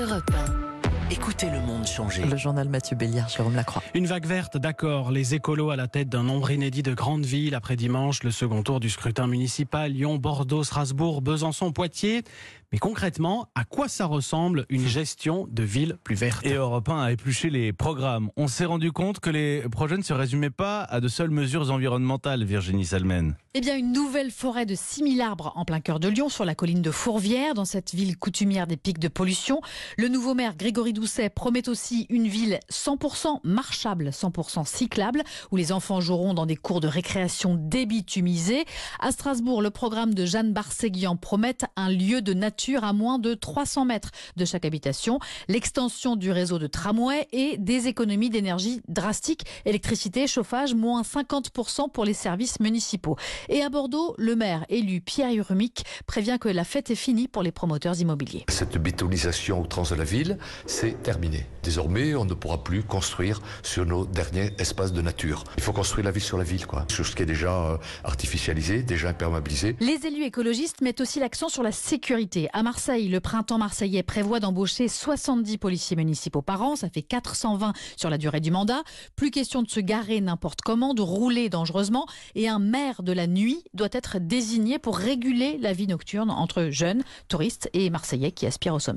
Europe 1. Écoutez le monde changer. Le journal Mathieu Béliard, Jérôme Lacroix. Une vague verte, d'accord. Les écolos à la tête d'un nombre inédit de grandes villes après dimanche, le second tour du scrutin municipal. Lyon, Bordeaux, Strasbourg, Besançon, Poitiers. Mais concrètement, à quoi ça ressemble une gestion de ville plus verte ? Et Europe 1 a épluché les programmes. On s'est rendu compte que les projets ne se résumaient pas à de seules mesures environnementales, Virginie Salmen. Eh bien, une nouvelle forêt de 6000 arbres en plein cœur de Lyon, sur la colline de Fourvière, dans cette ville coutumière des pics de pollution. Le nouveau maire Grégory Doucet promet aussi une ville 100% marchable, 100% cyclable, où les enfants joueront dans des cours de récréation débitumisés. À Strasbourg, le programme de Jeanne Barséguian promet un lieu de nature à moins de 300 mètres de chaque habitation, l'extension du réseau de tramway et des économies d'énergie drastiques. Électricité, chauffage, moins 50% pour les services municipaux. Et à Bordeaux, le maire élu Pierre Urmic prévient que la fête est finie pour les promoteurs immobiliers. Cette bétonisation outrance de la ville, c'est terminé. Désormais, on ne pourra plus construire sur nos derniers espaces de nature. Il faut construire la ville sur la ville, sur ce qui est déjà artificialisé, déjà imperméabilisé. Les élus écologistes mettent aussi l'accent sur la sécurité. À Marseille, le printemps marseillais prévoit d'embaucher 70 policiers municipaux par an. Ça fait 420 sur la durée du mandat. Plus question de se garer n'importe comment, de rouler dangereusement. Et un maire de la nuit doit être désigné pour réguler la vie nocturne entre jeunes, touristes et Marseillais qui aspirent au sommet.